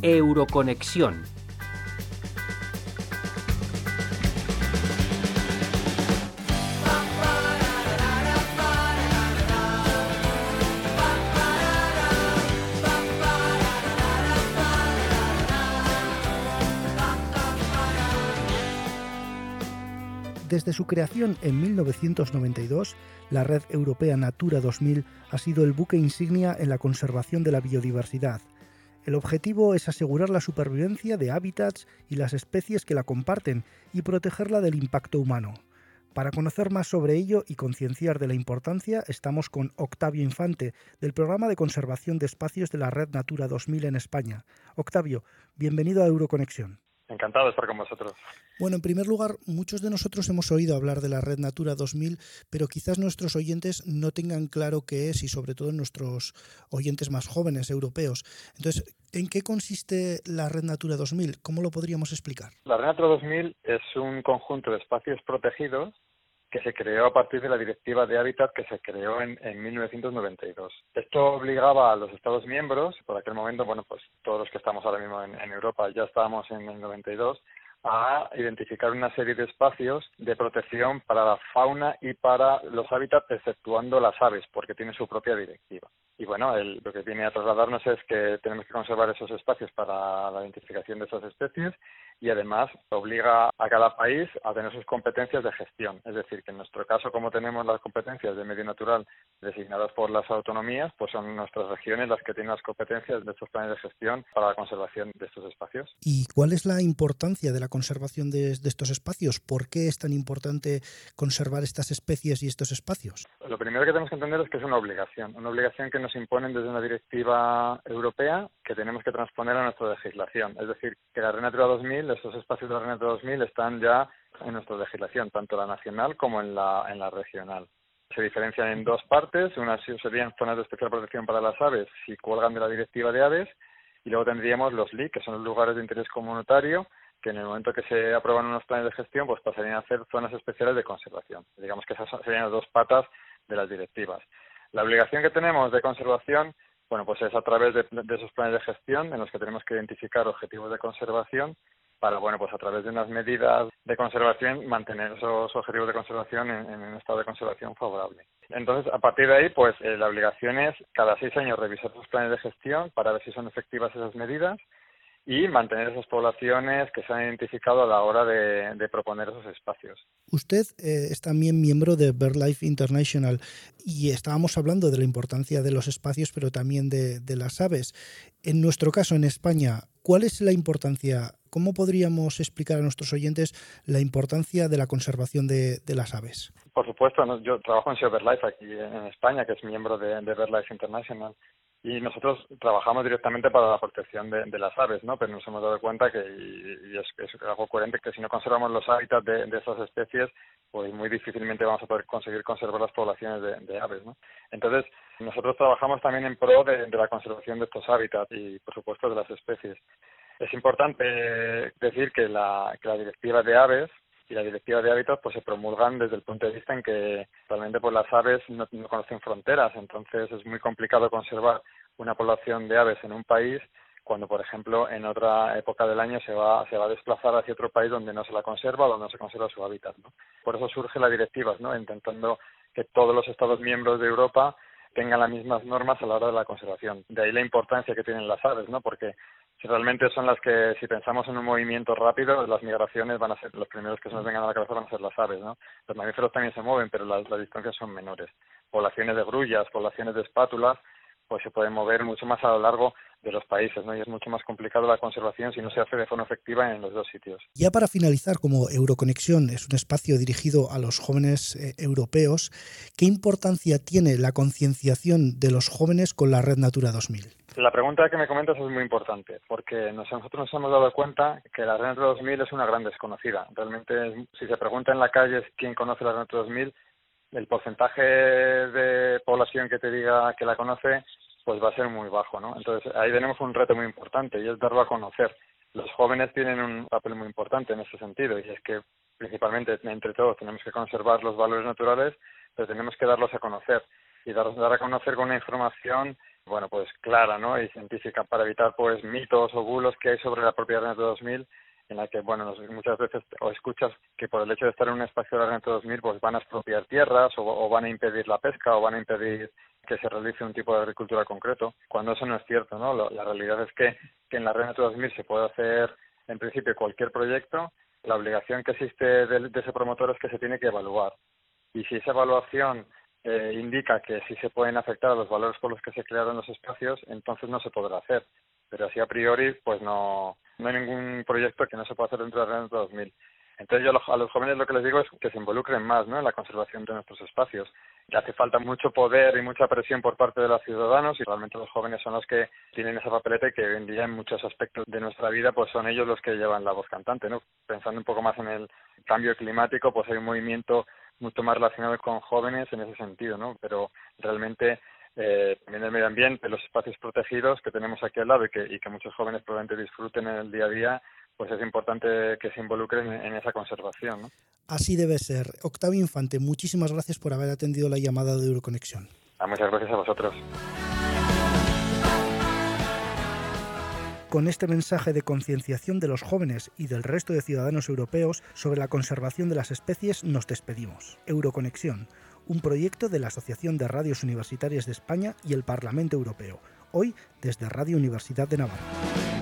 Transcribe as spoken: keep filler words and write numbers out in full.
Euroconexión. Desde su creación en mil novecientos noventa y dos, la Red Europea Natura dos mil ha sido el buque insignia en la conservación de la biodiversidad. El objetivo es asegurar la supervivencia de hábitats y las especies que la comparten y protegerla del impacto humano. Para conocer más sobre ello y concienciar de la importancia, estamos con Octavio Infante, del Programa de Conservación de Espacios de la Red Natura dos mil en España. Octavio, bienvenido a Euroconexión. Encantado de estar con vosotros. Bueno, en primer lugar, muchos de nosotros hemos oído hablar de la Red Natura dos mil, pero quizás nuestros oyentes no tengan claro qué es y sobre todo nuestros oyentes más jóvenes, europeos. Entonces, ¿en qué consiste la Red Natura dos mil? ¿Cómo lo podríamos explicar? La Red Natura dos mil es un conjunto de espacios protegidos que se creó a partir de la Directiva de Hábitat que se creó en, en mil novecientos noventa y dos. Esto obligaba a los Estados miembros, por aquel momento, bueno, pues todos los que estamos ahora mismo en, en Europa ya estábamos en el noventa y dos, a identificar una serie de espacios de protección para la fauna y para los hábitats, exceptuando las aves, porque tiene su propia directiva. Y bueno, el, lo que viene a trasladarnos es que tenemos que conservar esos espacios para la identificación de esas especies y además obliga a cada país a tener sus competencias de gestión. Es decir, que en nuestro caso, como tenemos las competencias de medio natural designadas por las autonomías, pues son nuestras regiones las que tienen las competencias de estos planes de gestión para la conservación de estos espacios. ¿Y cuál es la importancia de la conservación de, de estos espacios? ¿Por qué es tan importante conservar estas especies y estos espacios? Lo primero que tenemos que entender es que es una obligación, una obligación que nos imponen desde una directiva europea que tenemos que transponer a nuestra legislación. Es decir, que la Red Natura dos mil, estos espacios de la Red Natura dos mil están ya en nuestra legislación, tanto la nacional como en la, en la regional. Se diferencian en dos partes, una serían zonas de especial protección para las aves si cuelgan de la directiva de aves, y luego tendríamos los L I C, que son los lugares de interés comunitario, que en el momento que se aprueban unos planes de gestión, pues pasarían a ser zonas especiales de conservación. Digamos que esas serían las dos patas de las directivas. La obligación que tenemos de conservación, bueno, pues es a través de, de esos planes de gestión en los que tenemos que identificar objetivos de conservación para, bueno, pues a través de unas medidas de conservación mantener esos objetivos de conservación en, en un estado de conservación favorable. Entonces, a partir de ahí, pues eh, la obligación es cada seis años revisar los planes de gestión para ver si son efectivas esas medidas y mantener esas poblaciones que se han identificado a la hora de, de proponer esos espacios. Usted eh, es también miembro de BirdLife International y estábamos hablando de la importancia de los espacios, pero también de, de las aves. En nuestro caso, en España, ¿cuál es la importancia? ¿Cómo podríamos explicar a nuestros oyentes la importancia de la conservación de, de las aves? Por supuesto, ¿no? Yo trabajo en BirdLife aquí en España, que es miembro de, de BirdLife International. Y nosotros trabajamos directamente para la protección de, de las aves, ¿no? Pero nos hemos dado cuenta que, y, y es, es algo coherente, que si no conservamos los hábitats de, de esas especies, pues muy difícilmente vamos a poder conseguir conservar las poblaciones de, de aves, ¿no? Entonces, nosotros trabajamos también en pro de, de la conservación de estos hábitats y, por supuesto, de las especies. Es importante decir que la, que la directiva de aves y la directiva de hábitats pues se promulgan desde el punto de vista en que realmente pues las aves no, no conocen fronteras, entonces es muy complicado conservar una población de aves en un país cuando, por ejemplo, en otra época del año se va se va a desplazar hacia otro país donde no se la conserva o donde no se conserva su hábitat, ¿no? Por eso surge la directiva, ¿no? Intentando que todos los Estados miembros de Europa tengan las mismas normas a la hora de la conservación. De ahí la importancia que tienen las aves, ¿no? Porque si realmente son las que, si pensamos en un movimiento rápido, las migraciones van a ser, los primeros que se nos vengan a la cabeza van a ser las aves, ¿no? Los mamíferos también se mueven, pero las, las distancias son menores. Poblaciones de grullas, poblaciones de espátulas, pues se pueden mover mucho más a lo largo de los países, ¿no? Y es mucho más complicado la conservación si no se hace de forma efectiva en los dos sitios. Ya para finalizar, como Euroconexión es un espacio dirigido a los jóvenes eh, europeos, ¿qué importancia tiene la concienciación de los jóvenes con la Red Natura dos mil? La pregunta que me comentas es muy importante, porque nosotros nos hemos dado cuenta que la Red Natura dos mil es una gran desconocida. Realmente, si se pregunta en la calle quién conoce la Red Natura dos mil, el porcentaje de población que te diga que la conoce pues va a ser muy bajo, ¿no? Entonces ahí tenemos un reto muy importante y es darlo a conocer. Los jóvenes tienen un papel muy importante en ese sentido y es que principalmente entre todos tenemos que conservar los valores naturales, pero tenemos que darlos a conocer y dar, dar a conocer con una información bueno, pues clara, ¿no? Y científica para evitar pues mitos o bulos que hay sobre la propia Red Natura dos mil, en la que, bueno, muchas veces o escuchas que por el hecho de estar en un espacio de la Red Natura dos mil, pues van a expropiar tierras o, o van a impedir la pesca o van a impedir que se realice un tipo de agricultura concreto, cuando eso no es cierto, ¿no? Lo, la realidad es que, que en la Red Natura dos mil se puede hacer, en principio, cualquier proyecto. La obligación que existe de, de ese promotor es que se tiene que evaluar. Y si esa evaluación eh, indica que sí se pueden afectar a los valores por los que se crearon los espacios, entonces no se podrá hacer. Pero así a priori, pues no, no hay ningún proyecto que no se pueda hacer dentro de la Red Natura dos mil. Entonces yo a los jóvenes lo que les digo es que se involucren más, ¿no?, en la conservación de nuestros espacios. Que hace falta mucho poder y mucha presión por parte de los ciudadanos, y realmente los jóvenes son los que tienen esa papeleta y que hoy en día en muchos aspectos de nuestra vida pues son ellos los que llevan la voz cantante, ¿no? Pensando un poco más en el cambio climático, pues hay un movimiento mucho más relacionado con jóvenes en ese sentido, ¿no? Pero realmente eh, también el medio ambiente, los espacios protegidos que tenemos aquí al lado y que, y que muchos jóvenes probablemente disfruten en el día a día, pues es importante que se involucren en esa conservación, ¿no? Así debe ser. Octavio Infante, muchísimas gracias por haber atendido la llamada de Euroconexión. Ah, muchas gracias a vosotros. Con este mensaje de concienciación de los jóvenes y del resto de ciudadanos europeos sobre la conservación de las especies, nos despedimos. Euroconexión, un proyecto de la Asociación de Radios Universitarias de España y el Parlamento Europeo, hoy desde Radio Universidad de Navarra.